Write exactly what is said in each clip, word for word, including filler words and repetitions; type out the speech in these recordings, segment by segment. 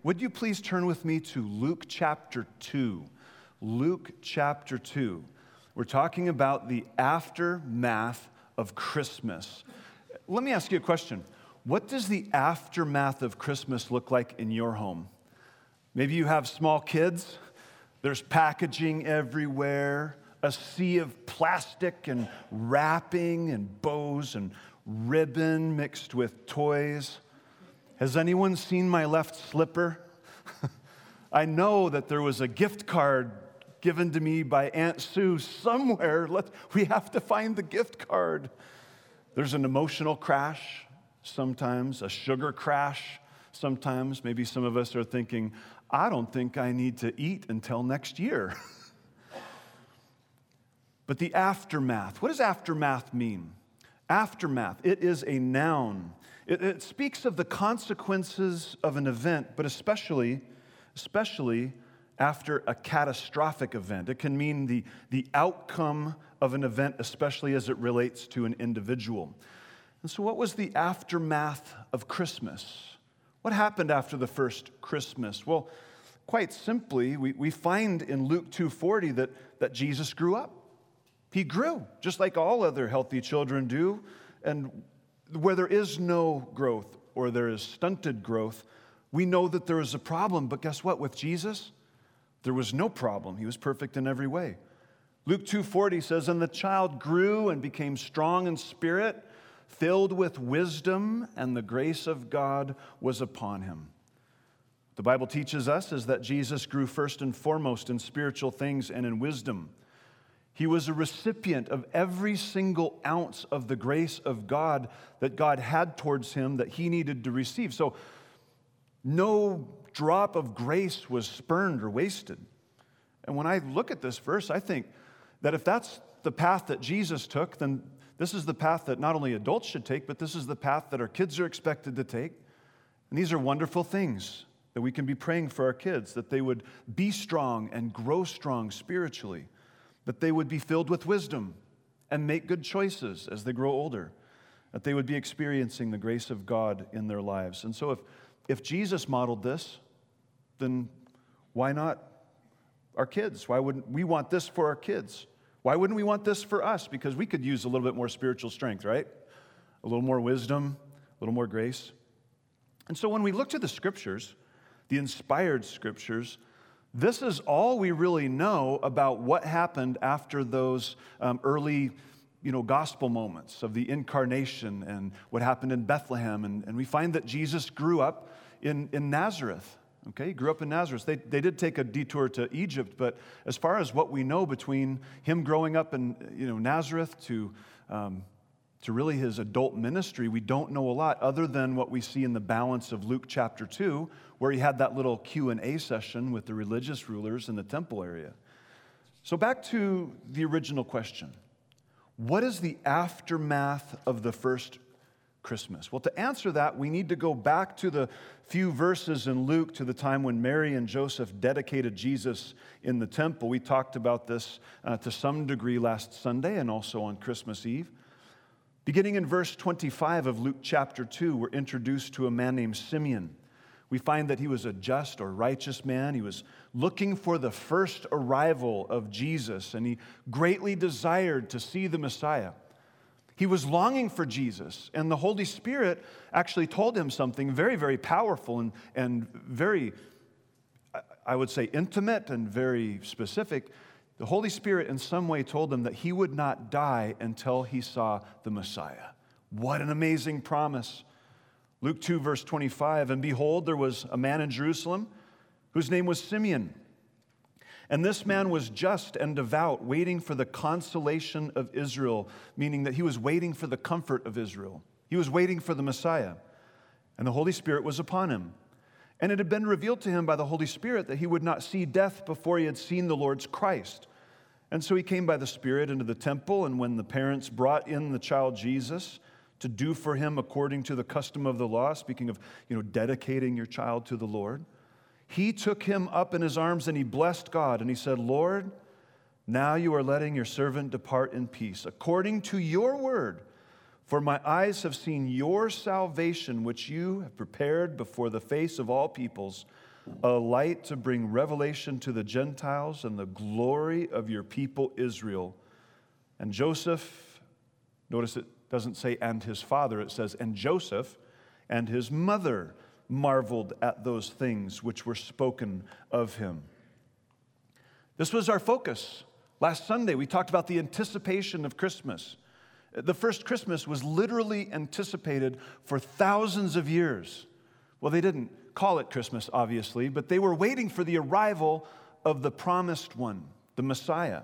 Would you please turn with me to Luke chapter two? Luke chapter two. We're talking about the aftermath of Christmas. Let me ask you a question. What does the aftermath of Christmas look like in your home? Maybe you have small kids. There's packaging everywhere, a sea of plastic and wrapping and bows and ribbon mixed with toys. Has anyone seen my left slipper? I know that there was a gift card given to me by Aunt Sue somewhere. Let, we have to find the gift card. There's an emotional crash sometimes, a sugar crash sometimes. Maybe some of us are thinking, I don't think I need to eat until next year. But the aftermath, what does aftermath mean? Aftermath, it is a noun. It, it speaks of the consequences of an event, but especially, especially after a catastrophic event. It can mean the, the outcome of an event, especially as it relates to an individual. And so what was the aftermath of Christmas? What happened after the first Christmas? Well, quite simply, we, we find in Luke two forty that, that Jesus grew up. He grew, just like all other healthy children do. And where there is no growth or there is stunted growth, we know that there is a problem. But guess what? With Jesus, there was no problem. He was perfect in every way. Luke two forty says, "And the child grew and became strong in spirit, filled with wisdom, and the grace of God was upon him." The Bible teaches us is that Jesus grew first and foremost in spiritual things and in wisdom. He was a recipient of every single ounce of the grace of God that God had towards him that he needed to receive. So no drop of grace was spurned or wasted. And when I look at this verse, I think that if that's the path that Jesus took, then this is the path that not only adults should take, but this is the path that our kids are expected to take. And these are wonderful things that we can be praying for our kids, that they would be strong and grow strong spiritually, that they would be filled with wisdom and make good choices as they grow older, that they would be experiencing the grace of God in their lives. And so if, if Jesus modeled this, then why not our kids? Why wouldn't we want this for our kids? Why wouldn't we want this for us? Because we could use a little bit more spiritual strength, right? A little more wisdom, a little more grace. And so when we look to the scriptures, the inspired scriptures, this is all we really know about what happened after those um, early, you know, gospel moments of the incarnation and what happened in Bethlehem. And, and we find that Jesus grew up in, in Nazareth. Okay, he grew up in Nazareth. They, they did take a detour to Egypt, but as far as what we know between him growing up in, you know, Nazareth to, um, to really his adult ministry, we don't know a lot other than what we see in the balance of Luke chapter two, where he had that little Q and A session with the religious rulers in the temple area. So back to the original question. What is the aftermath of the first Christmas? Well, to answer that, we need to go back to the few verses in Luke to the time when Mary and Joseph dedicated Jesus in the temple. We talked about this uh, to some degree last Sunday and also on Christmas Eve. Beginning in verse twenty-five of Luke chapter two, we're introduced to a man named Simeon. We find that he was a just or righteous man. He was looking for the first arrival of Jesus, and he greatly desired to see the Messiah. He was longing for Jesus, and the Holy Spirit actually told him something very, very powerful and, and very, I would say, intimate and very specific. The Holy Spirit in some way told him that he would not die until he saw the Messiah. What an amazing promise. Luke two, verse twenty-five, "And behold, there was a man in Jerusalem whose name was Simeon. And this man was just and devout, waiting for the consolation of Israel," meaning that he was waiting for the comfort of Israel. He was waiting for the Messiah. "And the Holy Spirit was upon him. And it had been revealed to him by the Holy Spirit that he would not see death before he had seen the Lord's Christ. And so he came by the Spirit into the temple, and when the parents brought in the child Jesus to do for him according to the custom of the law," speaking of, you know, dedicating your child to the Lord, "he took him up in his arms and he blessed God, and he said, 'Lord, now you are letting your servant depart in peace, according to your word. For my eyes have seen your salvation, which you have prepared before the face of all peoples, a light to bring revelation to the Gentiles and the glory of your people Israel. And Joseph, notice it doesn't say and his father, it says and Joseph and his mother marveled at those things which were spoken of him. This was our focus. Last Sunday, we talked about the anticipation of Christmas. The first Christmas was literally anticipated for thousands of years. Well, they didn't call it Christmas, obviously, but they were waiting for the arrival of the promised one, the Messiah.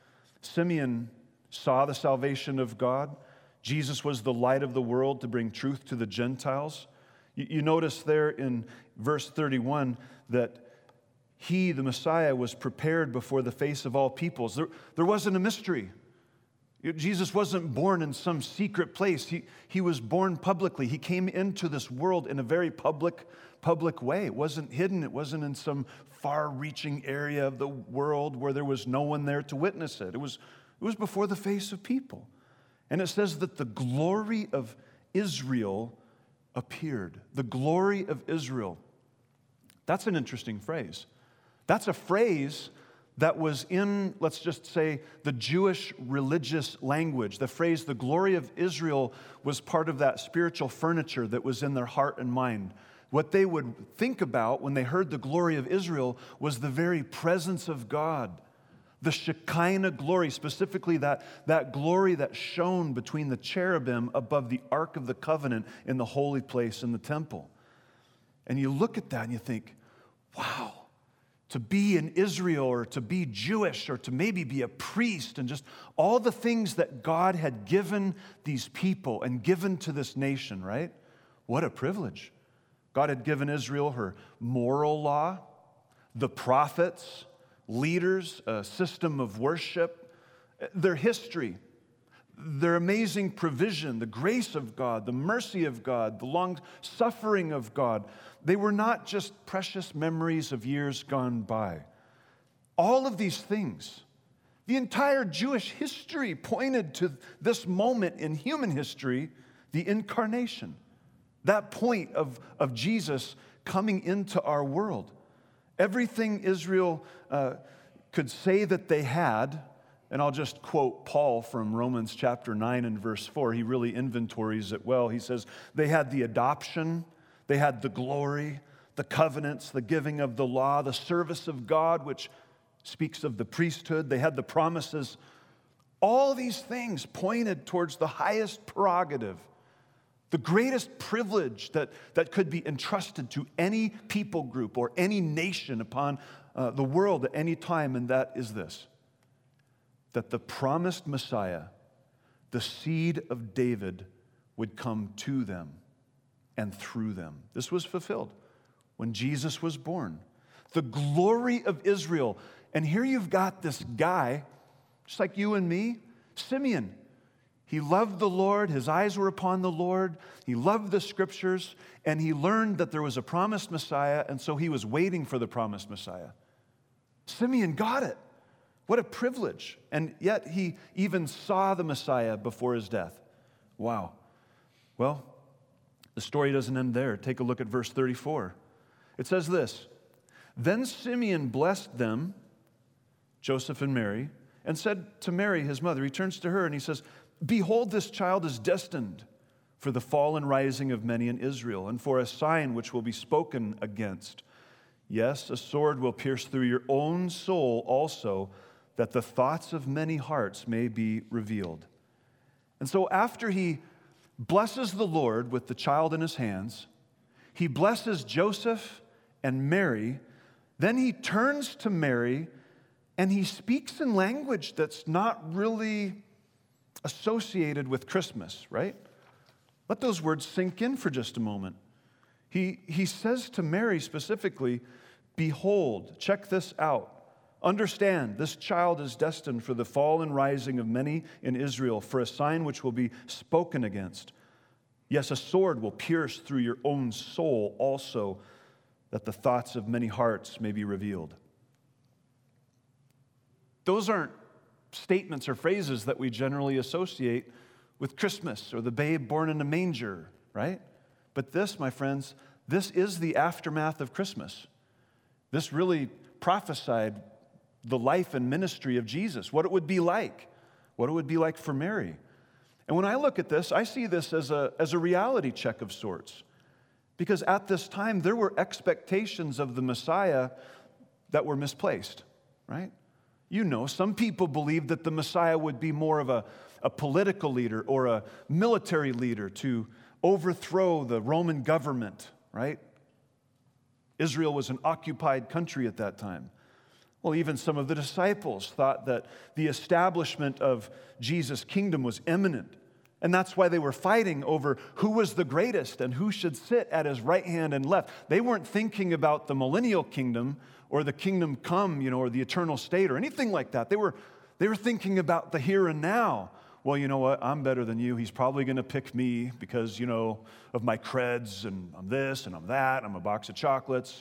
Simeon saw the salvation of God. Jesus was the light of the world to bring truth to the Gentiles. You, you notice there in verse thirty-one that he, the Messiah, was prepared before the face of all peoples. There, there wasn't a mystery. Jesus wasn't born in some secret place. He, he was born publicly. He came into this world in a very public, public way. It wasn't hidden. It wasn't in some far-reaching area of the world where there was no one there to witness it. It was, it was before the face of people. And it says that the glory of Israel appeared. The glory of Israel. That's an interesting phrase. That's a phrase that was in, let's just say, the Jewish religious language. The phrase, the glory of Israel, was part of that spiritual furniture that was in their heart and mind. What they would think about when they heard the glory of Israel was the very presence of God. The Shekinah glory, specifically that, that glory that shone between the cherubim above the Ark of the Covenant in the holy place in the temple. And you look at that and you think, wow, to be in Israel or to be Jewish or to maybe be a priest and just all the things that God had given these people and given to this nation, right? What a privilege. God had given Israel her moral law, the prophets, leaders, a system of worship, their history, their amazing provision, the grace of God, the mercy of God, the long suffering of God. They were not just precious memories of years gone by. All of these things, the entire Jewish history pointed to this moment in human history, the incarnation, that point of, of Jesus coming into our world. Everything Israel uh, could say that they had, and I'll just quote Paul from Romans chapter nine and verse four. He really inventories it well. He says, they had the adoption, they had the glory, the covenants, the giving of the law, the service of God, which speaks of the priesthood. They had the promises. All these things pointed towards the highest prerogative, the greatest privilege that, that could be entrusted to any people group or any nation upon uh, the world at any time, and that is this, that the promised Messiah, the seed of David, would come to them and through them. This was fulfilled when Jesus was born. The glory of Israel. And here you've got this guy, just like you and me, Simeon. He loved the Lord. His eyes were upon the Lord. He loved the Scriptures, and he learned that there was a promised Messiah, and so he was waiting for the promised Messiah. Simeon got it. What a privilege. And yet he even saw the Messiah before his death. Wow. Well, the story doesn't end there. Take a look at verse thirty-four. It says this, then Simeon blessed them, Joseph and Mary, and said to Mary, his mother, he turns to her and he says, behold, this child is destined for the fall and rising of many in Israel, and for a sign which will be spoken against. Yes, a sword will pierce through your own soul also, that the thoughts of many hearts may be revealed. And so after he blesses the Lord with the child in his hands, he blesses Joseph and Mary, then he turns to Mary and he speaks in language that's not really associated with Christmas, right? Let those words sink in for just a moment. He, he says to Mary specifically, behold, check this out. Understand, this child is destined for the fall and rising of many in Israel, for a sign which will be spoken against. Yes, a sword will pierce through your own soul also, that the thoughts of many hearts may be revealed. Those aren't statements or phrases that we generally associate with Christmas or the babe born in a manger, right? But this, my friends, this is the aftermath of Christmas. This really prophesied the life and ministry of Jesus, what it would be like, what it would be like for Mary. And when I look at this, I see this as a, as a reality check of sorts. Because at this time, there were expectations of the Messiah that were misplaced, right? You know, some people believed that the Messiah would be more of a, a political leader or a military leader to overthrow the Roman government, right? Israel was an occupied country at that time. Well, even some of the disciples thought that the establishment of Jesus' kingdom was imminent. And that's why they were fighting over who was the greatest and who should sit at his right hand and left. They weren't thinking about the millennial kingdom or the kingdom come, you know, or the eternal state or anything like that. They were, they were thinking about the here and now. Well, you know what? I'm better than you. He's probably going to pick me because, you know, of my creds, and I'm this and I'm that. I'm a box of chocolates.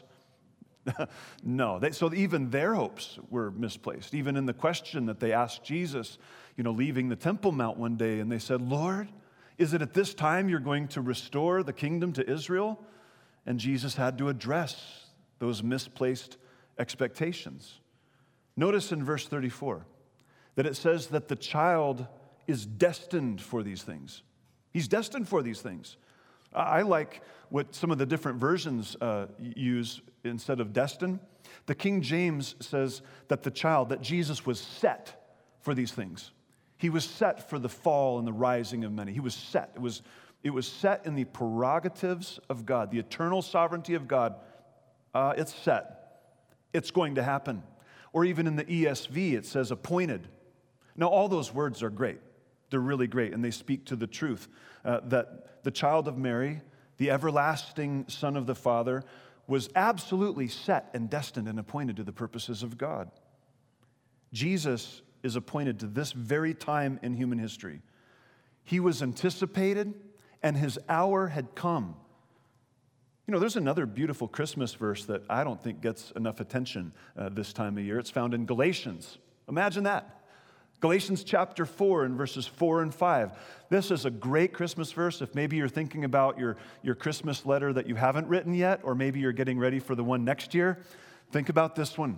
No. They, so even their hopes were misplaced. Even in the question that they asked Jesus, you know, leaving the Temple Mount one day, and they said, Lord, is it at this time you're going to restore the kingdom to Israel? And Jesus had to address those misplaced expectations. Notice in verse thirty-four that it says that the child is destined for these things. He's destined for these things. I like what some of the different versions uh, use instead of destined. The King James says that the child, that Jesus was set for these things. He was set for the fall and the rising of many. He was set. It was, it was set in the prerogatives of God, the eternal sovereignty of God. Uh, it's set. It's going to happen. Or even in the E S V, it says appointed. Now, all those words are great. They're really great, and they speak to the truth uh, that the child of Mary, the everlasting Son of the Father, was absolutely set and destined and appointed to the purposes of God. Jesus is appointed to this very time in human history. He was anticipated, and his hour had come. You know, there's another beautiful Christmas verse that I don't think gets enough attention uh, this time of year. It's found in Galatians. Imagine that. Galatians chapter four and verses four and five. This is a great Christmas verse. If maybe you're thinking about your, your Christmas letter that you haven't written yet, or maybe you're getting ready for the one next year, think about this one.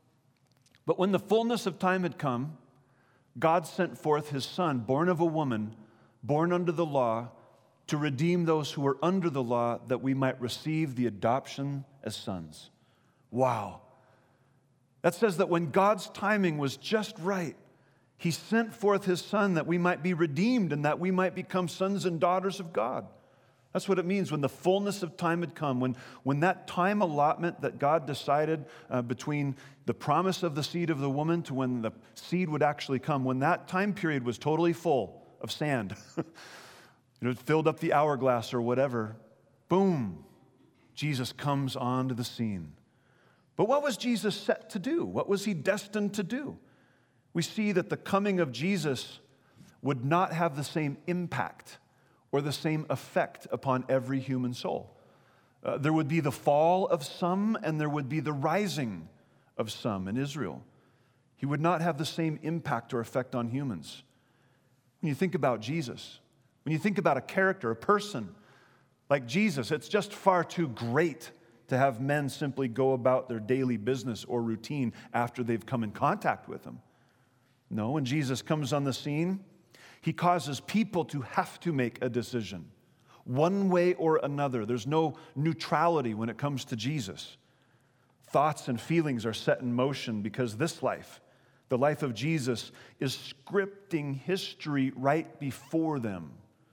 But when the fullness of time had come, God sent forth his Son, born of a woman, born under the law, to redeem those who were under the law, that we might receive the adoption as sons. Wow. That says that when God's timing was just right, he sent forth his Son that we might be redeemed and that we might become sons and daughters of God. That's what it means when the fullness of time had come, when, when that time allotment that God decided uh, between the promise of the seed of the woman to when the seed would actually come, when that time period was totally full of sand, you know, it filled up the hourglass or whatever, boom, Jesus comes onto the scene. But what was Jesus set to do? What was he destined to do? We see that the coming of Jesus would not have the same impact or the same effect upon every human soul. Uh, there would be the fall of some, and there would be the rising of some in Israel. He would not have the same impact or effect on humans. When you think about Jesus, when you think about a character, a person like Jesus, it's just far too great to have men simply go about their daily business or routine after they've come in contact with him. No, when Jesus comes on the scene, he causes people to have to make a decision, one way or another. There's no neutrality when it comes to Jesus. Thoughts and feelings are set in motion because this life, the life of Jesus, is scripting history right before them.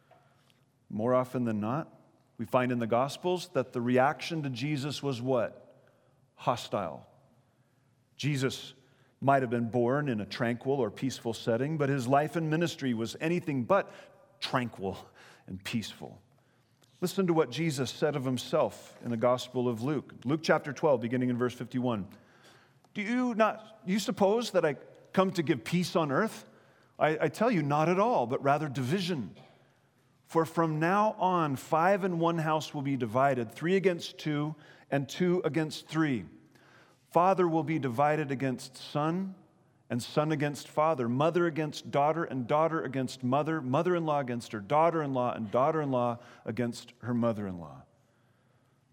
More often than not, we find in the Gospels that the reaction to Jesus was what? Hostile. Jesus might have been born in a tranquil or peaceful setting, but his life and ministry was anything but tranquil and peaceful. Listen to what Jesus said of himself in the Gospel of Luke. Luke chapter twelve, beginning in verse fifty-one. Do you not, do you suppose that I come to give peace on earth? I, I tell you, not at all, but rather division. For from now on, five in one house will be divided, three against two, and two against three. Father will be divided against son, and son against father, mother against daughter, and daughter against mother, mother-in-law against her daughter-in-law, and daughter-in-law against her mother-in-law.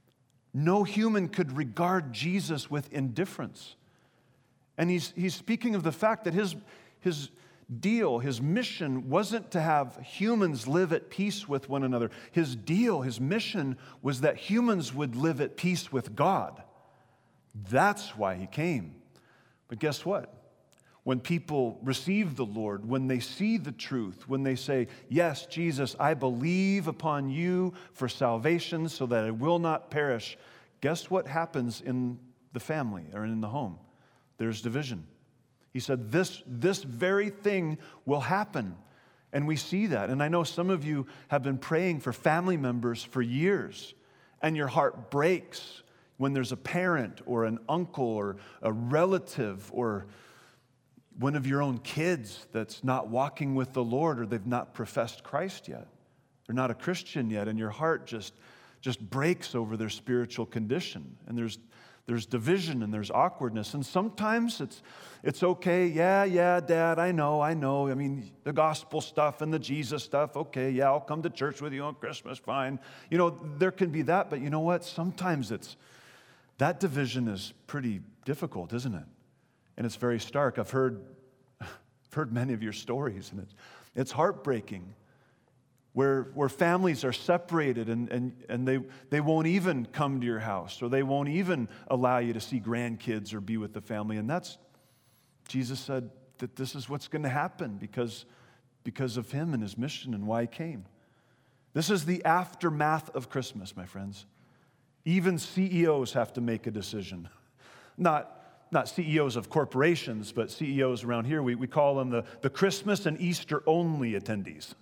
No human could regard Jesus with indifference. And he's, he's speaking of the fact that his, his deal, his mission wasn't to have humans live at peace with one another. His deal, his mission was that humans would live at peace with God. That's why he came. But guess what? When people receive the Lord, when they see the truth, when they say, yes, Jesus, I believe upon you for salvation so that I will not perish, guess what happens in the family or in the home? There's division. He said, this, this very thing will happen. And we see that. And I know some of you have been praying for family members for years, and your heart breaks when there's a parent or an uncle or a relative or one of your own kids that's not walking with the Lord, or they've not professed Christ yet. They're not a Christian yet, and your heart just, just breaks over their spiritual condition. And there's There's division and there's awkwardness. And sometimes it's it's okay. Yeah, yeah, Dad, I know, I know. I mean, the gospel stuff and the Jesus stuff. Okay, yeah, I'll come to church with you on Christmas, fine. You know, there can be that, but you know what? Sometimes it's, that division is pretty difficult, isn't it? And it's very stark. I've heard, I've heard many of your stories, and it's, it's heartbreaking. Where, where families are separated and, and, and they, they won't even come to your house, or they won't even allow you to see grandkids or be with the family. And that's, Jesus said that this is what's going to happen because, because of him and his mission and why he came. This is the aftermath of Christmas, my friends. Even C E Os have to make a decision. Not, not C E Os of corporations, but C E Os around here. We, we call them the, the Christmas and Easter only attendees.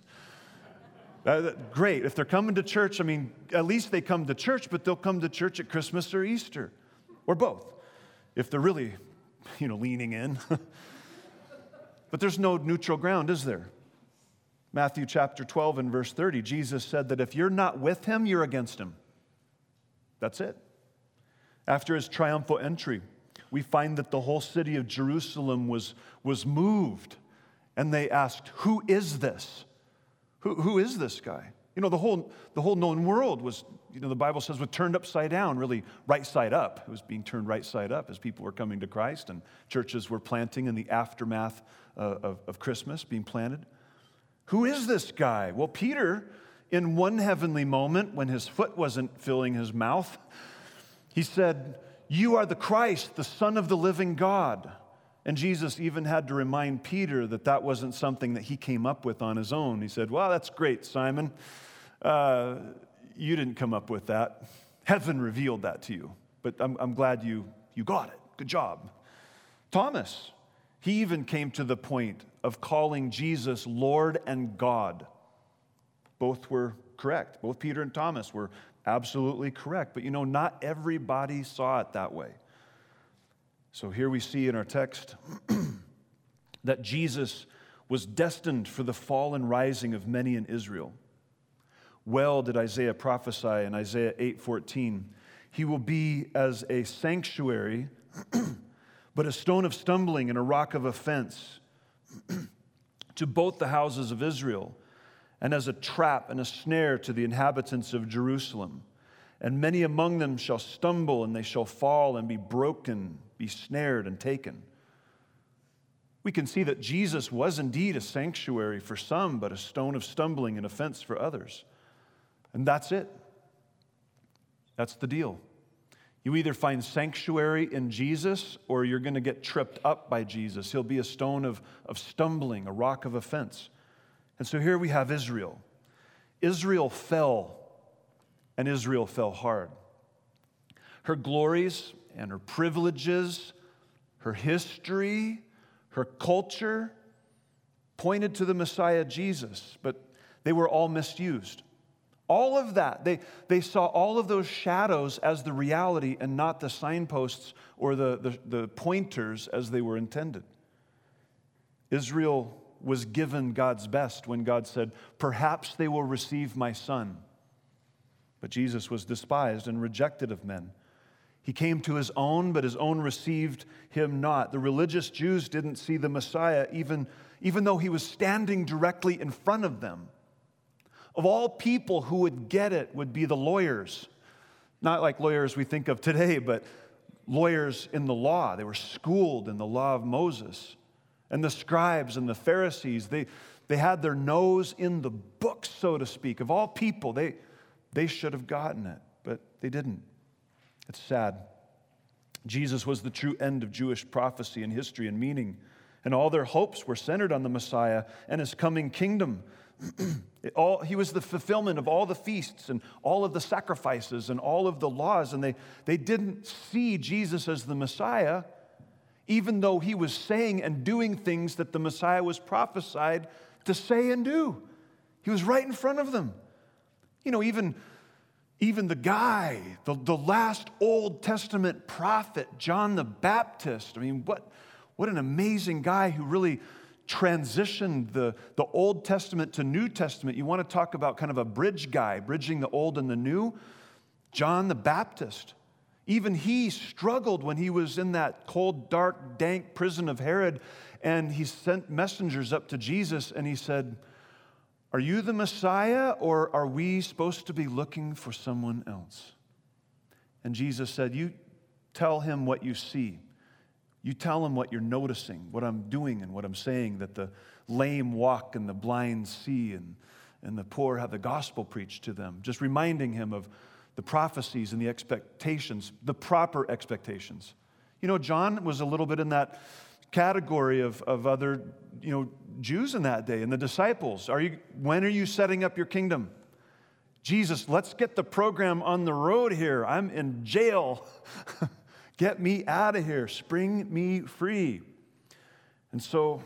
Uh, great. If they're coming to church, I mean, at least they come to church, but they'll come to church at Christmas or Easter, or both, if they're really, you know, leaning in. But there's no neutral ground, is there? Matthew chapter twelve and verse thirty, Jesus said that if you're not with him, you're against him. That's it. After his triumphal entry, we find that the whole city of Jerusalem was, was moved, and they asked, who is this? Who, who is this guy? You know, the whole, the whole known world was, you know, the Bible says was turned upside down, really right side up. It was being turned right side up as people were coming to Christ and churches were planting in the aftermath uh, of, of Christmas, being planted. Who is this guy? Well, Peter, in one heavenly moment when his foot wasn't filling his mouth, he said, you are the Christ, the Son of the living God. And Jesus even had to remind Peter that that wasn't something that he came up with on his own. He said, well, that's great, Simon. Uh, you didn't come up with that. Heaven revealed that to you. But I'm, I'm glad you, you got it. Good job. Thomas, he even came to the point of calling Jesus Lord and God. Both were correct. Both Peter and Thomas were absolutely correct. But you know, not everybody saw it that way. So here we see in our text that Jesus was destined for the fall and rising of many in Israel. Well did Isaiah prophesy in Isaiah eight fourteen, he will be as a sanctuary, but a stone of stumbling and a rock of offense to both the houses of Israel, and as a trap and a snare to the inhabitants of Jerusalem. And many among them shall stumble, and they shall fall and be broken, be snared and taken. We can see that Jesus was indeed a sanctuary for some, but a stone of stumbling and offense for others. And that's it. That's the deal. You either find sanctuary in Jesus, or you're going to get tripped up by Jesus. He'll be a stone of, of stumbling, a rock of offense. And so here we have Israel. Israel fell, and Israel fell hard. Her glories and her privileges, her history, her culture pointed to the Messiah Jesus, but they were all misused. All of that, they, they saw all of those shadows as the reality and not the signposts or the, the, the pointers as they were intended. Israel was given God's best when God said, perhaps they will receive my son. But Jesus was despised and rejected of men. He came to his own, but his own received him not. The religious Jews didn't see the Messiah, even, even though he was standing directly in front of them. Of all people who would get it would be the lawyers, Not like lawyers we think of today, but lawyers in the law. They were schooled in the law of Moses. And the scribes and the Pharisees, they, they had their nose in the book, so to speak. Of all people, they, they should have gotten it, but they didn't. It's sad. Jesus was the true end of Jewish prophecy and history and meaning, and all their hopes were centered on the Messiah and his coming kingdom. It all, he was the fulfillment of all the feasts and all of the sacrifices and all of the laws, and they, they didn't see Jesus as the Messiah, even though he was saying and doing things that the Messiah was prophesied to say and do. He was right in front of them. You know, even, even the guy, the, the last Old Testament prophet, John the Baptist, I mean, what, what an amazing guy who really transitioned the, the Old Testament to New Testament. You want to talk about kind of a bridge guy, bridging the old and the new? John the Baptist. Even he struggled when he was in that cold, dark, dank prison of Herod, and he sent messengers up to Jesus, and he said, "Are you the Messiah, or are we supposed to be looking for someone else?" And Jesus said, "You tell him what you see. You tell him what you're noticing, what I'm doing and what I'm saying, that the lame walk and the blind see, and, and the poor have the gospel preached to them." Just reminding him of the prophecies and the expectations, the proper expectations. You know, John was a little bit in that category of, of other, you know, Jews in that day, and the disciples. Are you, when are you setting up your kingdom? Jesus, let's get the program on the road here. I'm in jail. Get me out of here. Spring me free. And so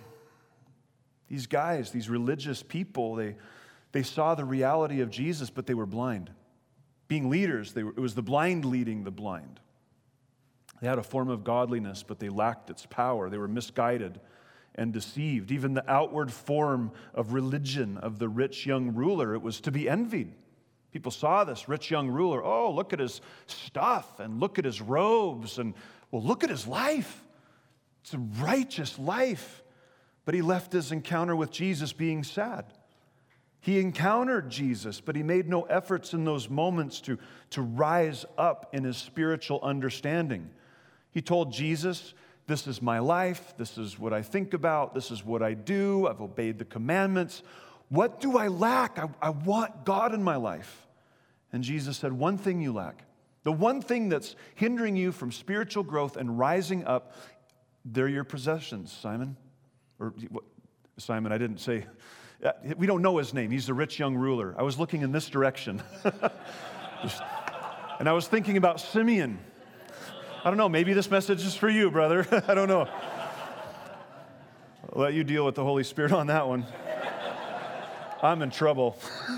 these guys, these religious people, they, they saw the reality of Jesus, but they were blind. Being leaders, they were, it was the blind leading the blind. They had a form of godliness, but they lacked its power. They were misguided and deceived. Even the outward form of religion of the rich young ruler, it was to be envied. People saw this rich young ruler. Oh, look at his stuff, and look at his robes, and well, look at his life. It's a righteous life. But he left his encounter with Jesus being sad. He encountered Jesus, but he made no efforts in those moments to, to rise up in his spiritual understanding. He told Jesus, "This is my life. This is what I think about. This is what I do. I've obeyed the commandments. What do I lack? I, I want God in my life." And Jesus said, "One thing you lack. The one thing that's hindering you from spiritual growth and rising up, they're your possessions, Simon." Or what, Simon, I didn't say... We don't know his name. He's the rich young ruler. I was looking in this direction. And I was thinking about Simeon. I don't know, maybe this message is for you, brother. I don't know. I'll let you deal with the Holy Spirit on that one. I'm in trouble.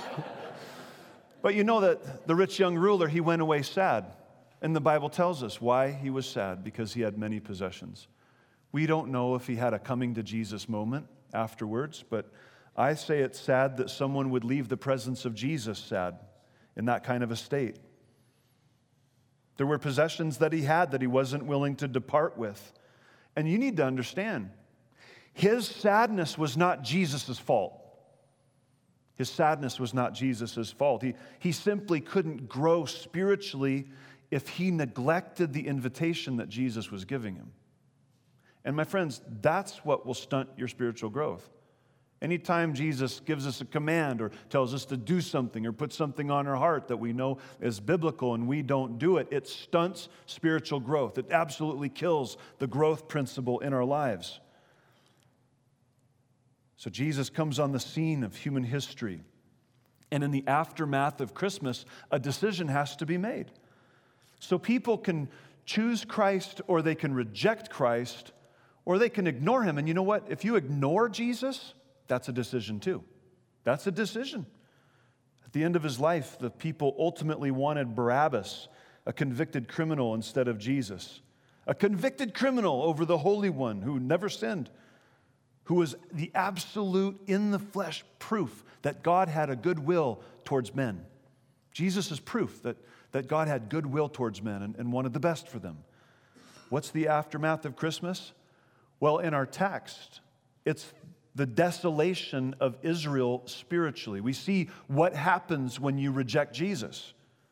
But you know that the rich young ruler, he went away sad. And the Bible tells us why he was sad, because he had many possessions. We don't know if he had a coming to Jesus moment afterwards, but I say it's sad that someone would leave the presence of Jesus sad in that kind of a state. There were possessions that he had that he wasn't willing to depart with. And you need to understand, his sadness was not Jesus' fault. His sadness was not Jesus' fault. He, he simply couldn't grow spiritually if he neglected the invitation that Jesus was giving him. And my friends, that's what will stunt your spiritual growth. Anytime Jesus gives us a command or tells us to do something or put something on our heart that we know is biblical and we don't do it, it stunts spiritual growth. It absolutely kills the growth principle in our lives. So Jesus comes on the scene of human history. And in the aftermath of Christmas, a decision has to be made. So people can choose Christ, or they can reject Christ, or they can ignore him. And you know what? If you ignore Jesus, that's a decision too. That's a decision. At the end of his life, the people ultimately wanted Barabbas, a convicted criminal, instead of Jesus. A convicted criminal over the Holy One who never sinned, who was the absolute in the flesh proof that God had a good will towards men. Jesus is proof that, that God had good will towards men and, and wanted the best for them. What's the aftermath of Christmas? Well, in our text, it's the desolation of Israel spiritually. We see what happens when you reject Jesus.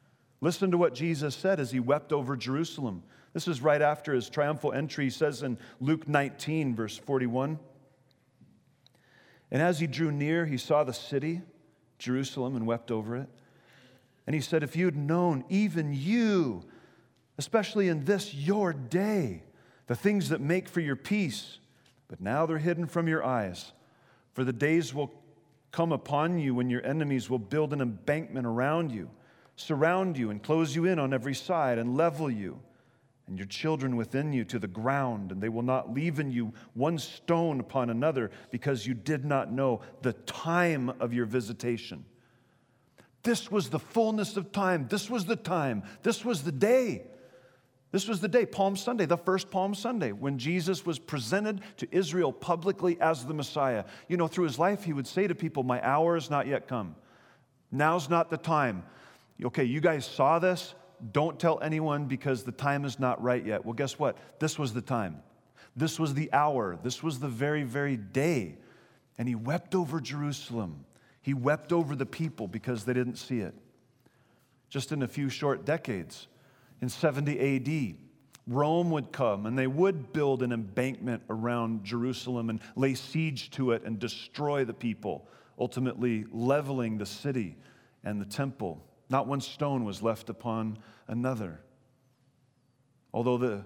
Listen to what Jesus said as he wept over Jerusalem. This is right after his triumphal entry. He says in Luke nineteen, verse forty-one, "And as he drew near, he saw the city, Jerusalem, and wept over it. And he said, if you'd known, even you, especially in this your day, the things that make for your peace, but now they're hidden from your eyes. For the days will come upon you when your enemies will build an embankment around you, surround you and close you in on every side and level you, and your children within you to the ground, and they will not leave in you one stone upon another, because you did not know the time of your visitation." This was the fullness of time. This was the time. This was the day. This was the day, Palm Sunday, the first Palm Sunday, when Jesus was presented to Israel publicly as the Messiah. You know, through his life, he would say to people, my hour has not yet come. Now's not the time. Okay, you guys saw this. Don't tell anyone because the time is not right yet. Well, guess what? This was the time. This was the hour. This was the very, very day. And he wept over Jerusalem. He wept over the people because they didn't see it. Just in a few short decades, in seventy A D, Rome would come and they would build an embankment around Jerusalem and lay siege to it and destroy the people, ultimately leveling the city and the temple. Not one stone was left upon another. Although the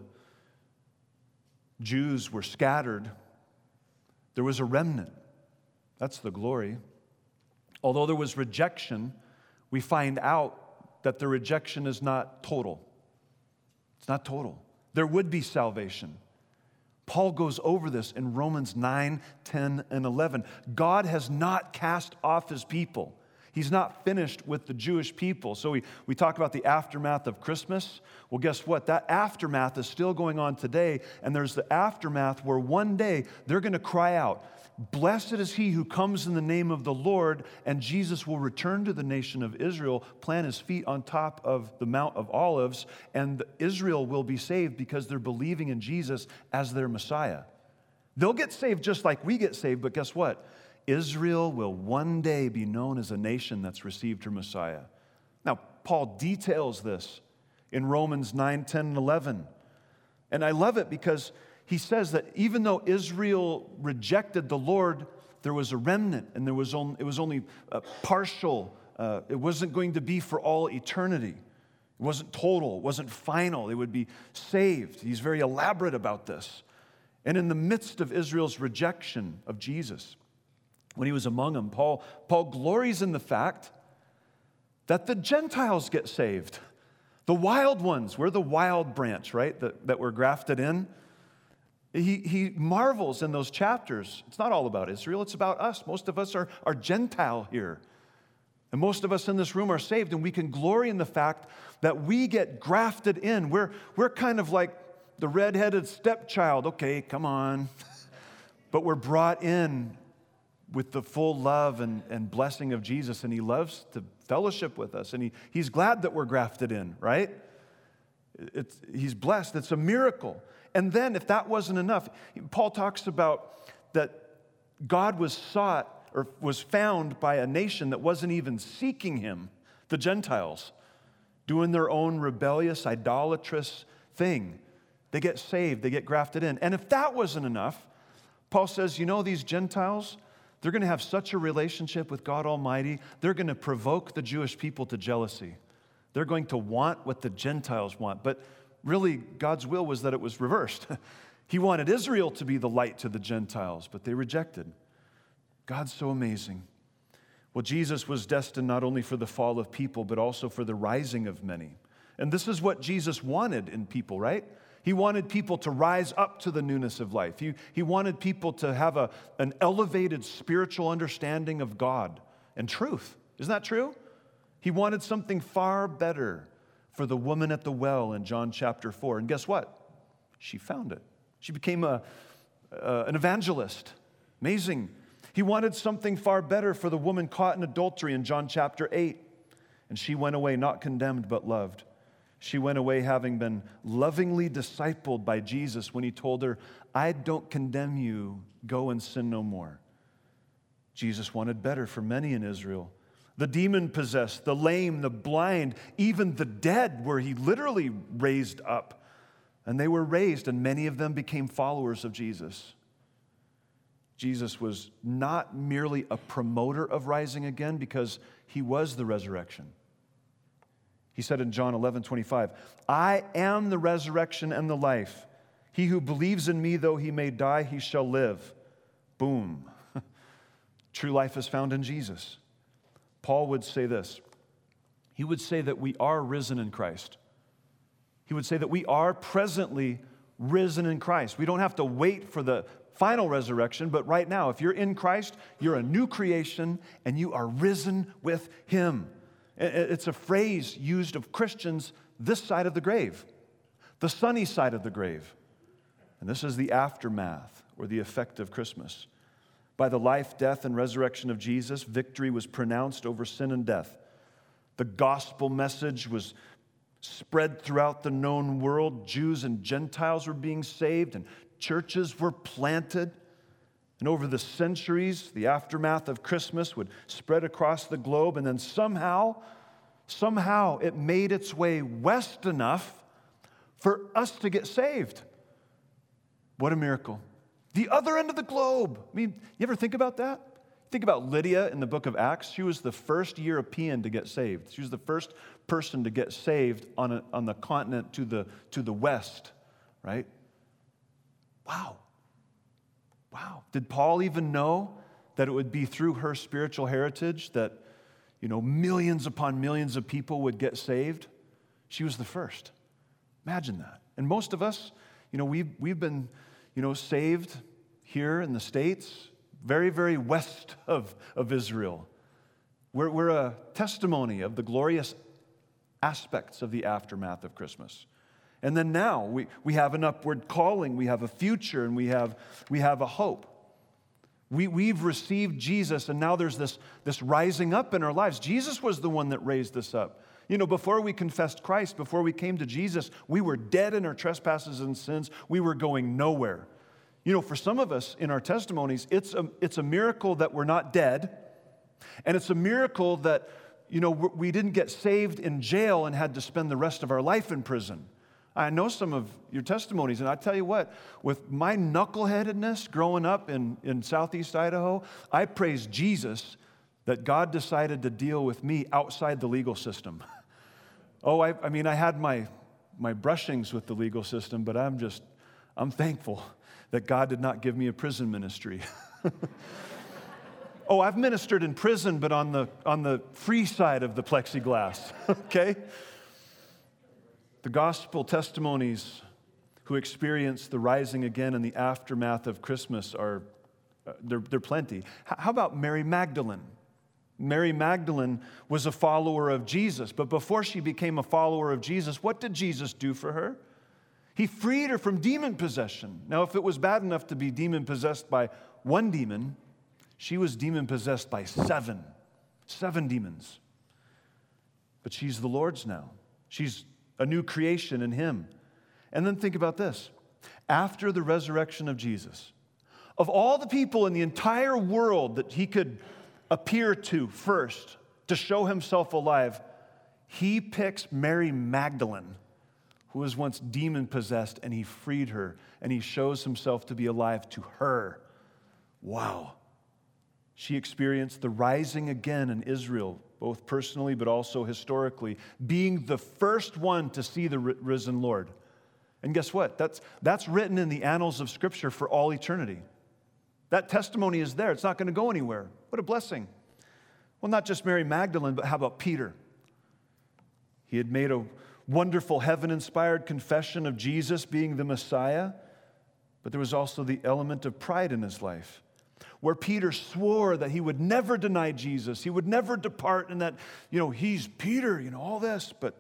Jews were scattered, there was a remnant. That's the glory. Although there was rejection, we find out that the rejection is not total. It's not total. There would be salvation. Paul goes over this in Romans nine, ten, and eleven. God has not cast off his people. He's not finished with the Jewish people. So we, we talk about the aftermath of Christmas. Well, guess what? That aftermath is still going on today, and there's the aftermath where one day they're going to cry out, blessed is he who comes in the name of the Lord, and Jesus will return to the nation of Israel, plant his feet on top of the Mount of Olives, and Israel will be saved because they're believing in Jesus as their Messiah. They'll get saved just like we get saved, but guess what? Israel will one day be known as a nation that's received her Messiah. Now, Paul details this in Romans nine, ten, and eleven. And I love it because he says that even though Israel rejected the Lord, there was a remnant, and there was only, it was only uh, partial. Uh, it wasn't going to be for all eternity. It wasn't total. It wasn't final. They would be saved. He's very elaborate about this. And in the midst of Israel's rejection of Jesus, when he was among them, Paul, Paul glories in the fact that the Gentiles get saved. The wild ones. We're the wild branch, right, that, that were grafted in. He, he marvels in those chapters. It's not all about Israel. It's about us. Most of us are, are Gentile here. And most of us in this room are saved, and we can glory in the fact that we get grafted in. We're, we're kind of like the redheaded stepchild. Okay, come on. But we're brought in with the full love and, and blessing of Jesus, and he loves to fellowship with us, and he, he's glad that we're grafted in, right? It's, he's blessed. It's a miracle. And then, if that wasn't enough, Paul talks about that God was sought or was found by a nation that wasn't even seeking him, the Gentiles, doing their own rebellious, idolatrous thing. They get saved, they get grafted in. And if that wasn't enough, Paul says, you know, these Gentiles, they're going to have such a relationship with God Almighty, they're going to provoke the Jewish people to jealousy. They're going to want what the Gentiles want. But really, God's will was that it was reversed. He wanted Israel to be the light to the Gentiles, but they rejected. God's so amazing. Well, Jesus was destined not only for the fall of people, but also for the rising of many. And this is what Jesus wanted in people, right? He wanted people to rise up to the newness of life. He, he wanted people to have a, an elevated spiritual understanding of God and truth. Isn't that true? He wanted something far better for the woman at the well in John chapter four. And guess what? She found it. She became a, uh, an evangelist. Amazing. He wanted something far better for the woman caught in adultery in John chapter eight. And she went away not condemned but loved. She went away having been lovingly discipled by Jesus when he told her, I don't condemn you, go and sin no more. Jesus wanted better for many in Israel. The demon-possessed, the lame, the blind, even the dead were he literally raised up. And they were raised, and many of them became followers of Jesus. Jesus was not merely a promoter of rising again because he was the resurrection. He said in John eleven twenty-five, I am the resurrection and the life. He who believes in me, though he may die, he shall live. Boom. True life is found in Jesus. Paul would say this. He would say that we are risen in Christ. He would say that we are presently risen in Christ. We don't have to wait for the final resurrection, but right now, if you're in Christ, you're a new creation and you are risen with him. It's a phrase used of Christians this side of the grave, the sunny side of the grave. And this is the aftermath or the effect of Christmas. By the life, death, and resurrection of Jesus, victory was pronounced over sin and death. The gospel message was spread throughout the known world. Jews and Gentiles were being saved, and churches were planted. And over the centuries, the aftermath of Christmas would spread across the globe, and then somehow, somehow it made its way west enough for us to get saved. What a miracle. The other end of the globe. I mean, you ever think about that? Think about Lydia in the book of Acts. She was the first European to get saved. She was the first person to get saved on, a, on the continent to the, to the west, right? Wow. Wow. Did Paul even know that it would be through her spiritual heritage that, you know, millions upon millions of people would get saved? She was the first. Imagine that. And most of us, you know, we've, we've been, you know, saved here in the States, very, very west of, of Israel. We're, we're a testimony of the glorious aspects of the aftermath of Christmas. And then now we, we have an upward calling, we have a future, and we have, we have a hope. We, we've received Jesus, and now there's this, this rising up in our lives. Jesus was the one that raised us up. You know, before we confessed Christ, before we came to Jesus, we were dead in our trespasses and sins. We were going nowhere. You know, for some of us in our testimonies, it's a, it's a miracle that we're not dead, and it's a miracle that, you know, we didn't get saved in jail and had to spend the rest of our life in prison. I know some of your testimonies, and I tell you what, with my knuckleheadedness growing up in, in southeast Idaho, I praise Jesus that God decided to deal with me outside the legal system. Oh, I, I mean, I had my, my brushings with the legal system, but I'm just, I'm thankful that God did not give me a prison ministry. Oh, I've ministered in prison, but on the, on the free side of the plexiglass, okay? The gospel testimonies who experience the rising again and the aftermath of Christmas are, uh, they're, they're plenty. H- how about Mary Magdalene? Mary Magdalene was a follower of Jesus, but before she became a follower of Jesus, what did Jesus do for her? He freed her from demon possession. Now, if it was bad enough to be demon possessed by one demon, she was demon possessed by seven. Seven demons. But she's the Lord's now. She's a new creation in him. And then think about this. After the resurrection of Jesus, of all the people in the entire world that he could appear to first to show himself alive, he picks Mary Magdalene, who was once demon-possessed, and he freed her, and he shows himself to be alive to her. Wow. She experienced the rising again in Israel, both personally but also historically, being the first one to see the risen Lord. And guess what? That's, that's written in the annals of Scripture for all eternity. That testimony is there. It's not going to go anywhere. What a blessing. Well, not just Mary Magdalene, but how about Peter? He had made a wonderful heaven-inspired confession of Jesus being the Messiah, but there was also the element of pride in his life, where Peter swore that he would never deny Jesus, he would never depart, and that, you know, he's Peter, you know, all this, but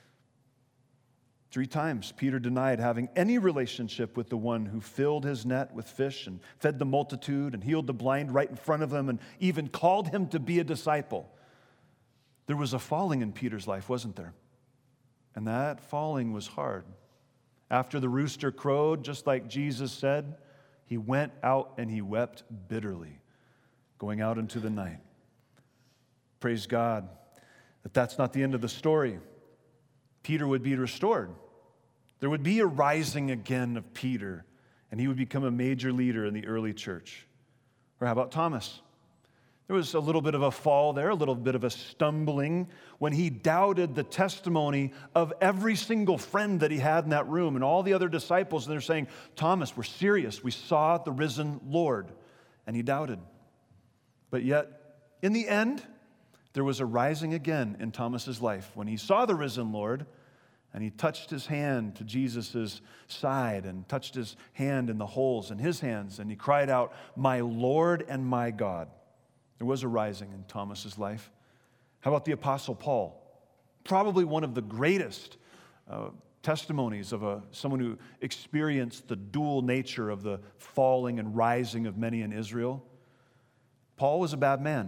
three times Peter denied having any relationship with the one who filled his net with fish and fed the multitude and healed the blind right in front of him and even called him to be a disciple. There was a falling in Peter's life, wasn't there? And that falling was hard. After the rooster crowed, just like Jesus said, he went out and he wept bitterly, going out into the night. praise God that that's not the end of the story. Peter would be restored. There would be a rising again of Peter, and he would become a major leader in the early church. Or how about Thomas? There was a little bit of a fall there, a little bit of a stumbling when he doubted the testimony of every single friend that he had in that room and all the other disciples. And they're saying, Thomas, we're serious. We saw the risen Lord. And he doubted. But yet, in the end, there was a rising again in Thomas's life when he saw the risen Lord and he touched his hand to Jesus' side and touched his hand in the holes in his hands. And he cried out, my Lord and my God. There was a rising in Thomas's life. How about the Apostle Paul? Probably one of the greatest uh, testimonies of a, someone who experienced the dual nature of the falling and rising of many in Israel. Paul was a bad man.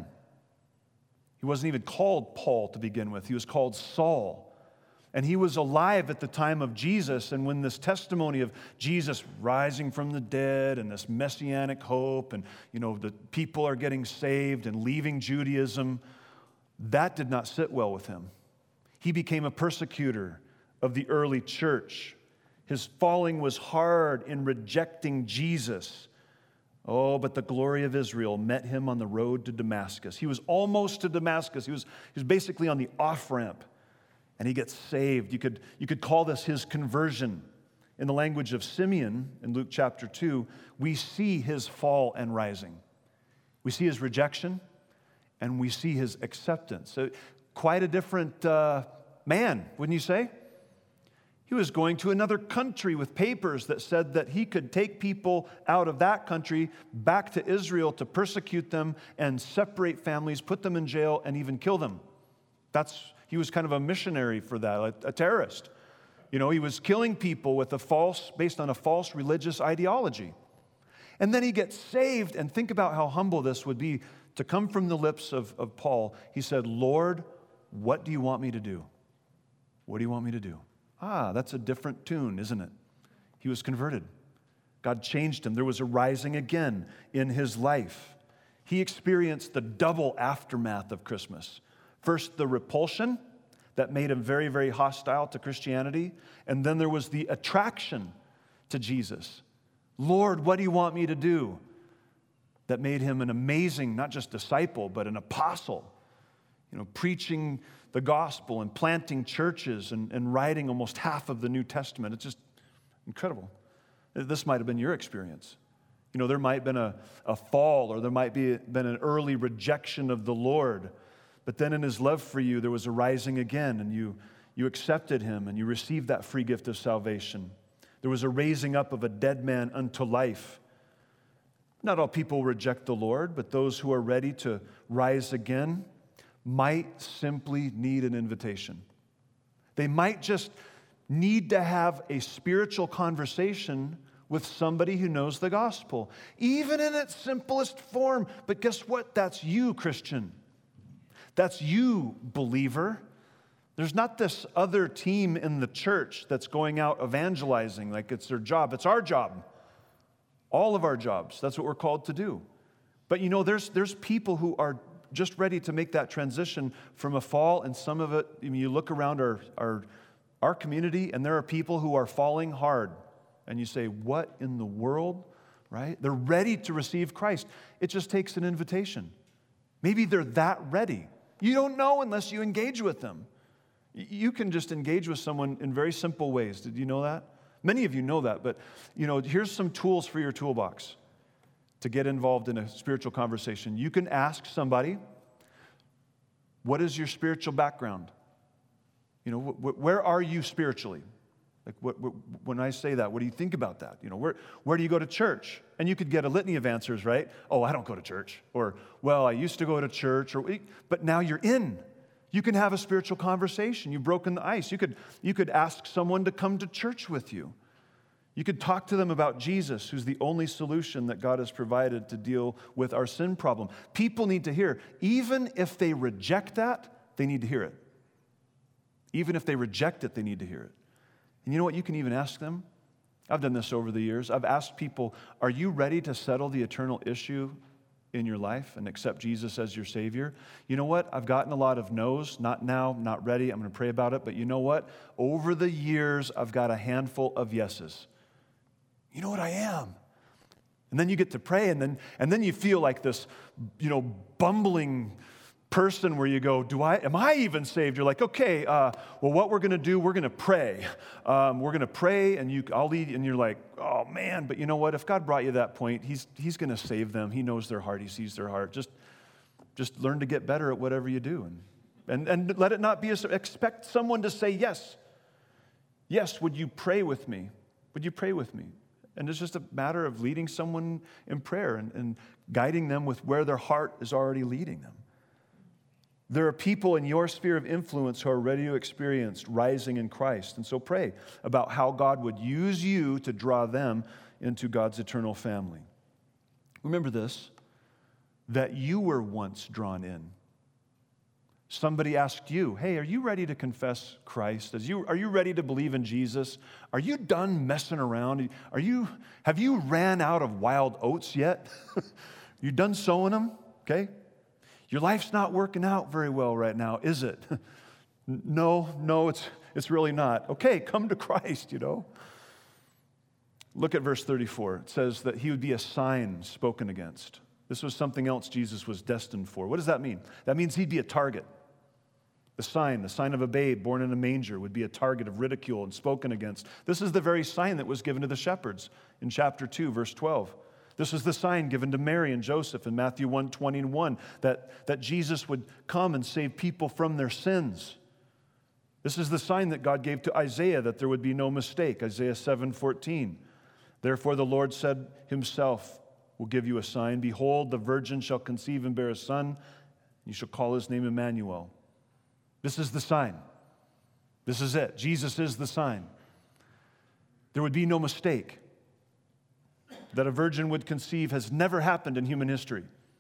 He wasn't even called Paul to begin with. He was called Saul. And he was alive at the time of Jesus, and when this testimony of Jesus rising from the dead and this messianic hope and, you know, the people are getting saved and leaving Judaism, that did not sit well with him. He became a persecutor of the early church. His falling was hard in rejecting Jesus. Oh, but the glory of Israel met him on the road to Damascus. He was almost to Damascus. He was, he was basically on the off-ramp. And he gets saved. You could, you could call this his conversion. In the language of Simeon, in Luke chapter two, we see his fall and rising. We see his rejection, and we see his acceptance. So quite a different uh, man, wouldn't you say? He was going to another country with papers that said that he could take people out of that country back to Israel to persecute them and separate families, put them in jail, and even kill them. That's He was kind of a missionary for that, a, a terrorist. You know, he was killing people with a false, based on a false religious ideology. And then he gets saved, and think about how humble this would be to come from the lips of, of Paul. He said, Lord, what do you want me to do? What do you want me to do? Ah, that's a different tune, isn't it? He was converted. God changed him. There was a rising again in his life. He experienced the double aftermath of Christmas. First, the repulsion that made him very, very hostile to Christianity. And then there was the attraction to Jesus. Lord, what do you want me to do? That made him an amazing, not just disciple, but an apostle. You know, preaching the gospel and planting churches and, and writing almost half of the New Testament. It's just incredible. This might have been your experience. You know, there might have been a, a fall, or there might be been an early rejection of the Lord. But then in his love for you, there was a rising again, and you, you accepted him, and you received that free gift of salvation. There was a raising up of a dead man unto life. Not all people reject the Lord, but those who are ready to rise again might simply need an invitation. They might just need to have a spiritual conversation with somebody who knows the gospel, even in its simplest form. But guess what? That's you, Christian. That's you, believer. There's not this other team in the church that's going out evangelizing like it's their job. It's our job. All of our jobs. That's what we're called to do. But you know, there's, there's people who are just ready to make that transition from a fall, and some of it, I mean, you look around our, our, our community, and there are people who are falling hard. And you say, what in the world, right? They're ready to receive Christ. It just takes an invitation. Maybe they're that ready. You don't know unless you engage with them. You can just engage with someone in very simple ways. Did you know that? Many of you know that, but you know, here's some tools for your toolbox to get involved in a spiritual conversation. You can ask somebody, what is your spiritual background? You know, wh- wh- where are you spiritually? Like, what, what, when I say that, what do you think about that? You know, where, where do you go to church? And you could get a litany of answers, right? Oh, I don't go to church. Or, well, I used to go to church. Or, but now you're in. You can have a spiritual conversation. You've broken the ice. You could, you could ask someone to come to church with you. You could talk to them about Jesus, who's the only solution that God has provided to deal with our sin problem. People need to hear. Even if they reject that, they need to hear it. Even if they reject it, they need to hear it. And you know what? You can even ask them. I've done this over the years. I've asked people, are you ready to settle the eternal issue in your life and accept Jesus as your Savior? You know what? I've gotten a lot of no's. Not now, not ready. I'm going to pray about it. But you know what? Over the years, I've got a handful of yeses. You know what I am? And then you get to pray, and then and then you feel like this, you know, bumbling person where you go, do I, am I even saved? You're like, okay, uh, well, what we're going to do, we're going to pray. Um, we're going to pray, and you, I'll lead, and you're like, oh, man, but you know what? If God brought you to that point, he's, he's going to save them. He knows their heart. He sees their heart. Just, just learn to get better at whatever you do, and, and, and let it not be, a, expect someone to say yes. Yes, would you pray with me? Would you pray with me? And it's just a matter of leading someone in prayer and, and guiding them with where their heart is already leading them. There are people in your sphere of influence who are ready to experience rising in Christ. And so pray about how God would use you to draw them into God's eternal family. Remember this, that you were once drawn in. Somebody asked you, hey, are you ready to confess Christ? As you, are you ready to believe in Jesus? Are you done messing around? Are you, have you ran out of wild oats yet? You done sowing them? Okay. Your life's not working out very well right now, is it? No, no, it's, it's really not. Okay, come to Christ, you know. Look at verse thirty-four. It says that he would be a sign spoken against. This was something else Jesus was destined for. What does that mean? That means he'd be a target. The sign, the sign of a babe born in a manger would be a target of ridicule and spoken against. This is the very sign that was given to the shepherds in chapter two, verse twelve. This is the sign given to Mary and Joseph in Matthew one twenty-one, that, that Jesus would come and save people from their sins. This is the sign that God gave to Isaiah, that there would be no mistake, Isaiah seven fourteen. Therefore the Lord said himself will give you a sign. Behold, the virgin shall conceive and bear a son. You shall call his name Emmanuel. This is the sign. This is it. Jesus is the sign. There would be no mistake. That a virgin would conceive has never happened in human history.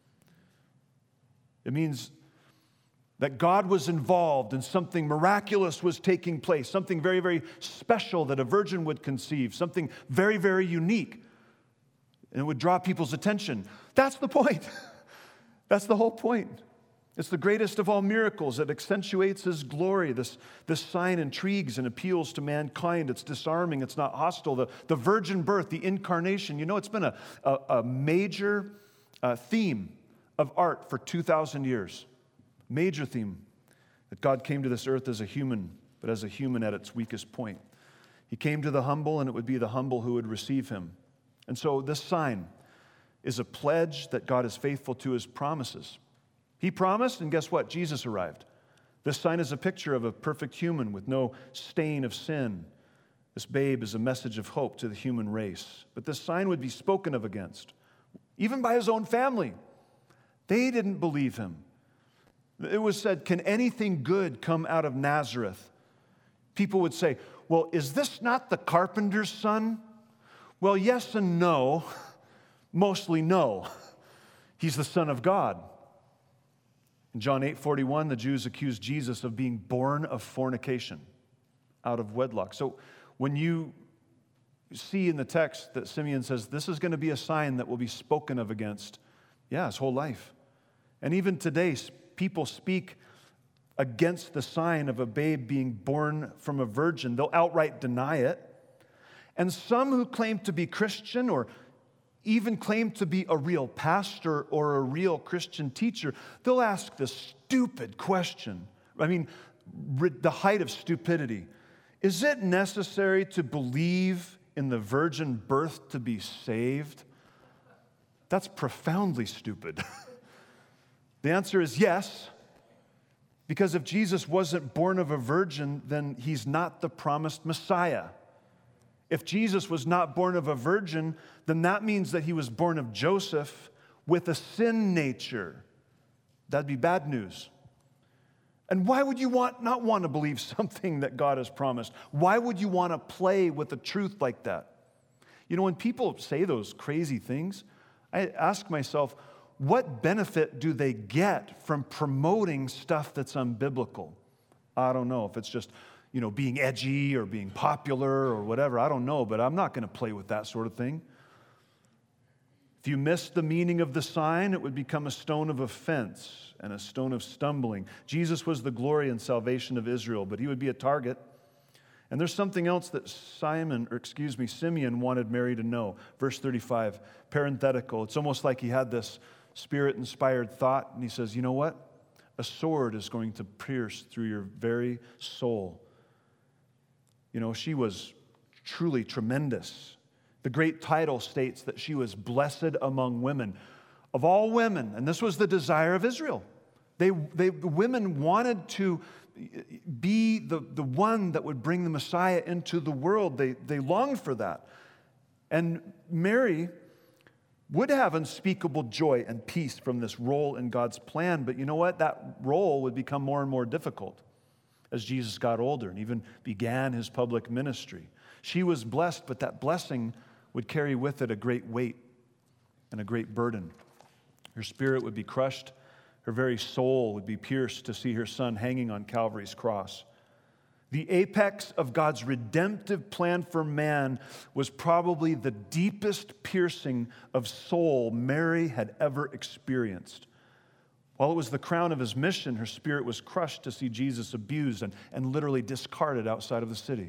It means that God was involved and something miraculous was taking place, something very, very special that a virgin would conceive, something very, very unique, and it would draw people's attention. That's the point. That's the whole point. It's the greatest of all miracles. It accentuates his glory. This, this sign intrigues and appeals to mankind. It's disarming. It's not hostile. The, the virgin birth, the incarnation, you know, it's been a, a, a major uh, theme of art for two thousand years. Major theme. That God came to this earth as a human, but as a human at its weakest point. He came to the humble, and it would be the humble who would receive him. And so this sign is a pledge that God is faithful to his promises. He promised, and guess what? Jesus arrived. This sign is a picture of a perfect human with no stain of sin. This babe is a message of hope to the human race. But this sign would be spoken of against, even by his own family. They didn't believe him. It was said, can anything good come out of Nazareth? People would say, well, is this not the carpenter's son? Well, yes and no. Mostly no. He's the Son of God. In John eight forty-one, the Jews accused Jesus of being born of fornication, out of wedlock. So when you see in the text that Simeon says, this is going to be a sign that will be spoken of against, yeah, his whole life. And even today, people speak against the sign of a babe being born from a virgin. They'll outright deny it. And some who claim to be Christian or even claim to be a real pastor or a real Christian teacher, they'll ask this stupid question. I mean, the height of stupidity. Is it necessary to believe in the virgin birth to be saved? That's profoundly stupid. The answer is yes, because if Jesus wasn't born of a virgin, then he's not the promised Messiah. If Jesus was not born of a virgin, then that means that he was born of Joseph with a sin nature. That'd be bad news. And why would you want, not want to believe something that God has promised? Why would you want to play with a truth like that? You know, when people say those crazy things, I ask myself, what benefit do they get from promoting stuff that's unbiblical? I don't know if it's just, you know, being edgy or being popular or whatever. I don't know, but I'm not going to play with that sort of thing. If you missed the meaning of the sign, it would become a stone of offense and a stone of stumbling. Jesus was the glory and salvation of Israel, but he would be a target. And there's something else that Simon, or excuse me, Simeon wanted Mary to know. Verse thirty-five, parenthetical. It's almost like he had this Spirit-inspired thought, and he says, you know what? A sword is going to pierce through your very soul. You know, she was truly tremendous. The great title states that she was blessed among women. Of all women, and this was the desire of Israel. They, they, the women wanted to be the, the one that would bring the Messiah into the world. They, they longed for that. And Mary would have unspeakable joy and peace from this role in God's plan. But you know what? That role would become more and more difficult as Jesus got older and even began his public ministry. She was blessed, but that blessing would carry with it a great weight and a great burden. Her spirit would be crushed. Her very soul would be pierced to see her son hanging on Calvary's cross. The apex of God's redemptive plan for man was probably the deepest piercing of soul Mary had ever experienced. While it was the crown of his mission, her spirit was crushed to see Jesus abused and, and literally discarded outside of the city.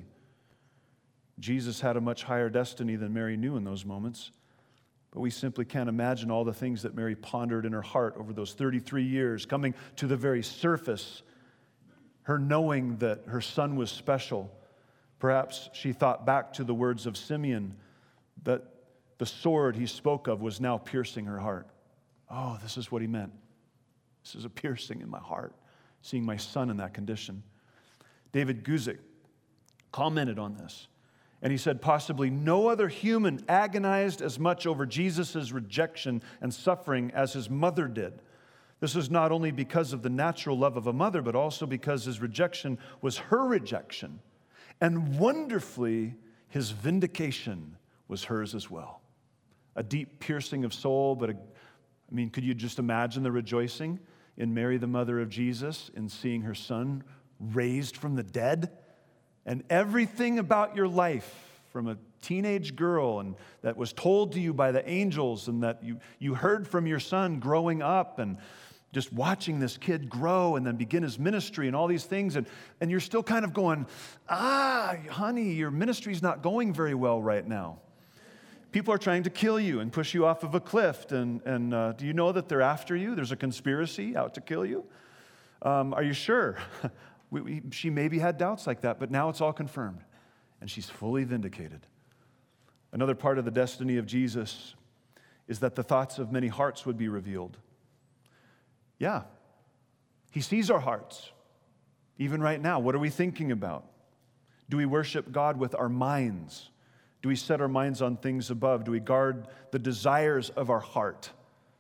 Jesus had a much higher destiny than Mary knew in those moments. But we simply can't imagine all the things that Mary pondered in her heart over those thirty-three years, coming to the very surface, her knowing that her son was special. Perhaps she thought back to the words of Simeon, that the sword he spoke of was now piercing her heart. Oh, this is what he meant. This is a piercing in my heart, seeing my son in that condition. David Guzik commented on this. And he said, possibly no other human agonized as much over Jesus' rejection and suffering as his mother did. This was not only because of the natural love of a mother, but also because his rejection was her rejection. And wonderfully, his vindication was hers as well. A deep piercing of soul, but a, I mean, could you just imagine the rejoicing in Mary, the mother of Jesus, in seeing her son raised from the dead? And everything about your life, from a teenage girl and that was told to you by the angels and that you, you heard from your son growing up and just watching this kid grow and then begin his ministry and all these things. And, and you're still kind of going, ah, honey, your ministry's not going very well right now. People are trying to kill you and push you off of a cliff. And, and uh, do you know that they're after you? There's a conspiracy out to kill you. Um, are you sure? We, we, she maybe had doubts like that, but now it's all confirmed, and she's fully vindicated. Another part of the destiny of Jesus is that the thoughts of many hearts would be revealed. Yeah, he sees our hearts, even right now. What are we thinking about? Do we worship God with our minds? Do we set our minds on things above? Do we guard the desires of our heart?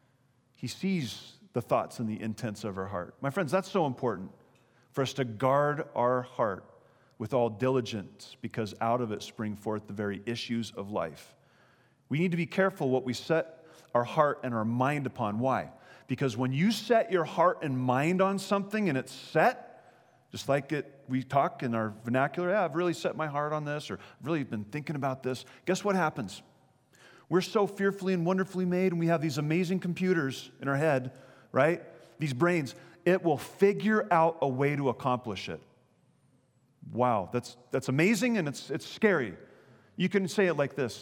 He sees the thoughts and the intents of our heart. My friends, that's so important. For us to guard our heart with all diligence, because out of it spring forth the very issues of life. We need to be careful what we set our heart and our mind upon. Why? Because when you set your heart and mind on something and it's set, just like it, we talk in our vernacular, yeah, I've really set my heart on this, or I've really been thinking about this. Guess what happens? We're so fearfully and wonderfully made, and we have these amazing computers in our head, right? These brains. It will figure out a way to accomplish it. Wow, that's, that's amazing and it's, it's scary. You can say it like this.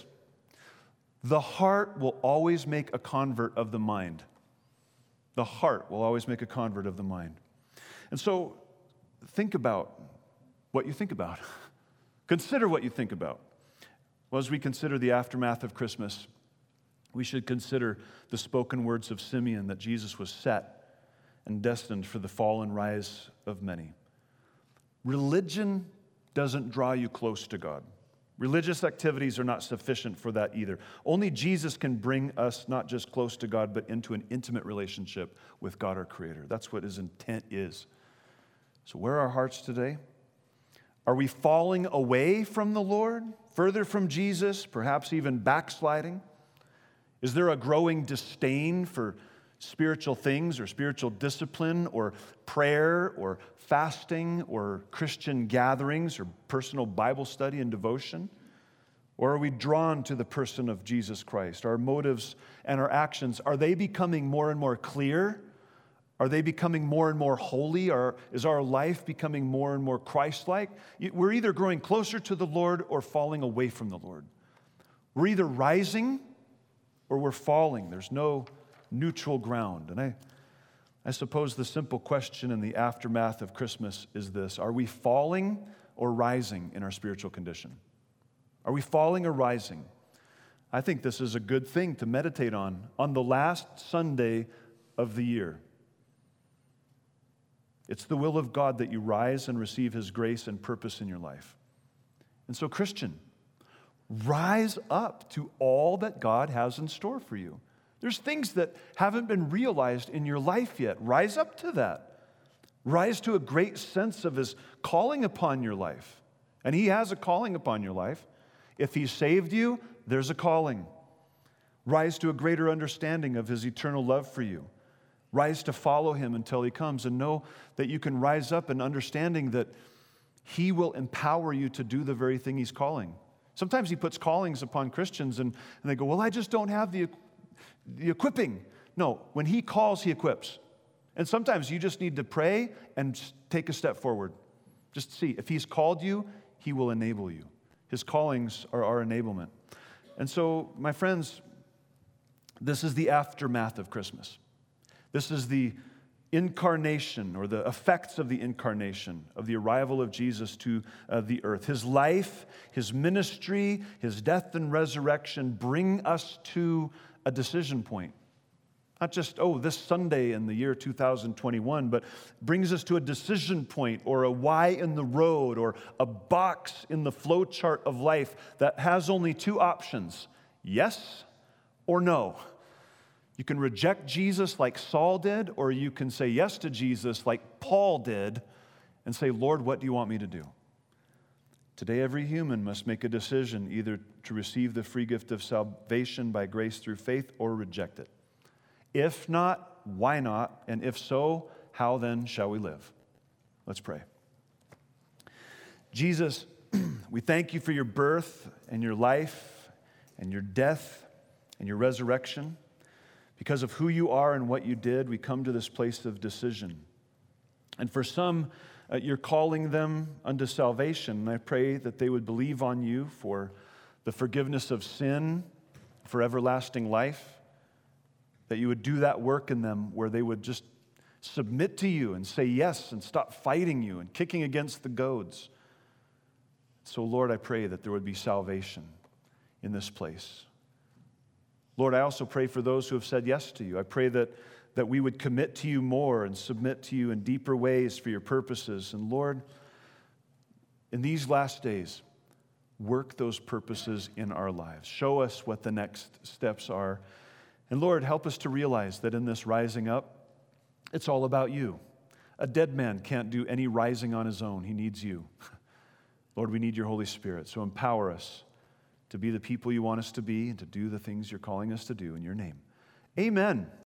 The heart will always make a convert of the mind. The heart will always make a convert of the mind. And so think about what you think about. Consider what you think about. Well, as we consider the aftermath of Christmas, we should consider the spoken words of Simeon that Jesus was set and destined for the fall and rise of many. Religion doesn't draw you close to God. Religious activities are not sufficient for that either. Only Jesus can bring us not just close to God, but into an intimate relationship with God, our Creator. That's what his intent is. So where are our hearts today? Are we falling away from the Lord, further from Jesus, perhaps even backsliding? Is there a growing disdain for spiritual things or spiritual discipline or prayer or fasting or Christian gatherings or personal Bible study and devotion? Or are we drawn to the person of Jesus Christ? Our motives and our actions, are they becoming more and more clear? Are they becoming more and more holy? Or is our life becoming more and more Christ-like? We're either growing closer to the Lord or falling away from the Lord. We're either rising or we're falling. There's no neutral ground. And I, I suppose the simple question in the aftermath of Christmas is this: are we falling or rising in our spiritual condition? Are we falling or rising? I think this is a good thing to meditate on on the last Sunday of the year. It's the will of God that you rise and receive His grace and purpose in your life. And so, Christian, rise up to all that God has in store for you. There's things that haven't been realized in your life yet. Rise up to that. Rise to a great sense of His calling upon your life. And He has a calling upon your life. If He saved you, there's a calling. Rise to a greater understanding of His eternal love for you. Rise to follow Him until He comes, and know that you can rise up in understanding that He will empower you to do the very thing He's calling. Sometimes He puts callings upon Christians, and, and they go, well, I just don't have the, the equipping. No, when He calls, He equips. And sometimes you just need to pray and take a step forward. Just see, if He's called you, He will enable you. His callings are our enablement. And so, my friends, this is the aftermath of Christmas. This is the incarnation, or the effects of the incarnation, of the arrival of Jesus to uh, the earth. His life, His ministry, His death and resurrection bring us to a decision point. Not just, oh, this Sunday in the year two thousand twenty-one, but brings us to a decision point, or a Y in the road, or a box in the flow chart of life that has only two options: yes or no. You can reject Jesus like Saul did, or you can say yes to Jesus like Paul did and say, Lord, what do you want me to do? Today, every human must make a decision either to receive the free gift of salvation by grace through faith or reject it. If not, why not? And if so, how then shall we live? Let's pray. Jesus, we thank you for your birth and your life and your death and your resurrection. Because of who you are and what you did, we come to this place of decision. And for some, uh, you're calling them unto salvation. And I pray that they would believe on you for the forgiveness of sin, for everlasting life. That you would do that work in them where they would just submit to you and say yes and stop fighting you and kicking against the goads. So, Lord, I pray that there would be salvation in this place. Lord, I also pray for those who have said yes to you. I pray that, that we would commit to you more and submit to you in deeper ways for your purposes. And Lord, in these last days, work those purposes in our lives. Show us what the next steps are. And Lord, help us to realize that in this rising up, it's all about you. A dead man can't do any rising on his own. He needs you. Lord, we need your Holy Spirit, so empower us to be the people you want us to be and to do the things you're calling us to do in your name. Amen.